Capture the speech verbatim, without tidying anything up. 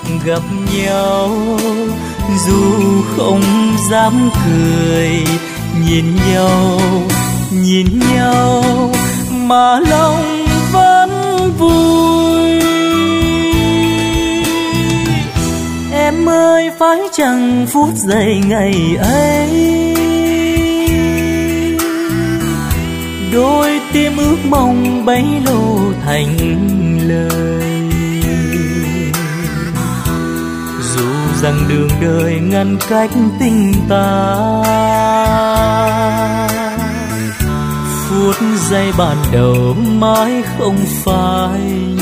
gặp nhau, dù không dám cười, nhìn nhau nhìn nhau mà lòng vẫn vui. Em ơi phải chăng phút giây ngày ấy, đôi tim ước mong bấy lâu thành lời. Dù rằng đường đời ngăn cách tình ta, phút giây ban đầu mãi không phai